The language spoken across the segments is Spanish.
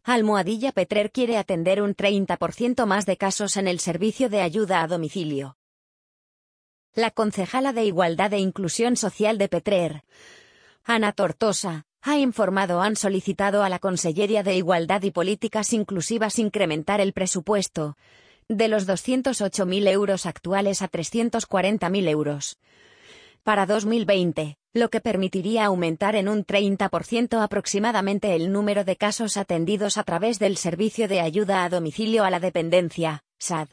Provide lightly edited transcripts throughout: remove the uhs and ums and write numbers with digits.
Petrer quiere atender un 30% más de casos en el servicio de ayuda a domicilio. La concejala de Igualdad e Inclusión Social de Petrer, Ana Tortosa, han solicitado a la Conselleria de Igualdad y Políticas Inclusivas incrementar el presupuesto de los 208.000 euros actuales a 340.000 euros para 2020, lo que permitiría aumentar en un 30% aproximadamente el número de casos atendidos a través del Servicio de Ayuda a Domicilio a la Dependencia, SAD.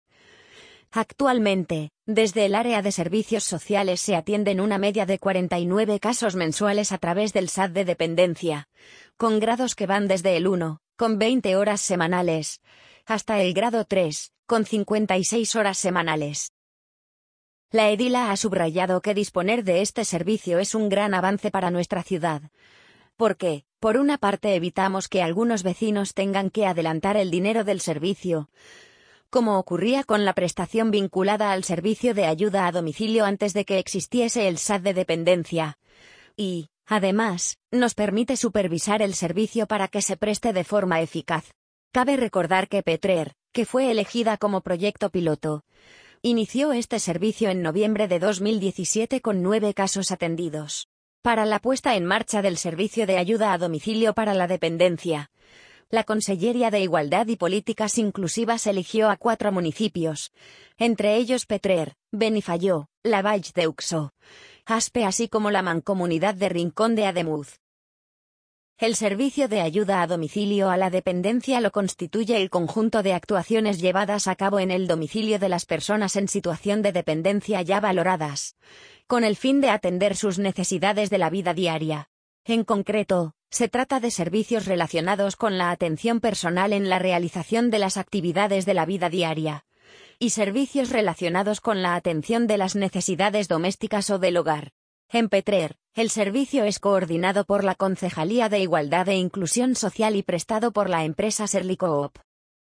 Actualmente, desde el área de servicios sociales se atienden una media de 49 casos mensuales a través del SAD de dependencia, con grados que van desde el 1, con 20 horas semanales, hasta el grado 3, con 56 horas semanales. La edila ha subrayado que disponer de este servicio es un gran avance para nuestra ciudad, porque, por una parte, evitamos que algunos vecinos tengan que adelantar el dinero del servicio, como ocurría con la prestación vinculada al servicio de ayuda a domicilio antes de que existiese el SAD de dependencia. Y, además, nos permite supervisar el servicio para que se preste de forma eficaz. Cabe recordar que Petrer, que fue elegida como proyecto piloto, inició este servicio en noviembre de 2017 con 9 casos atendidos. Para la puesta en marcha del servicio de ayuda a domicilio para la dependencia, la Conselleria de Igualdad y Políticas Inclusivas eligió a 4 municipios, entre ellos Petrer, Benifalló, la Vall d'Uixó, Aspe así como la mancomunidad de Rincón de Ademuz. El servicio de ayuda a domicilio a la dependencia lo constituye el conjunto de actuaciones llevadas a cabo en el domicilio de las personas en situación de dependencia ya valoradas, con el fin de atender sus necesidades de la vida diaria. En concreto, se trata de servicios relacionados con la atención personal en la realización de las actividades de la vida diaria, y servicios relacionados con la atención de las necesidades domésticas o del hogar. En Petrer, el servicio es coordinado por la Concejalía de Igualdad e Inclusión Social y prestado por la empresa Serlicoop.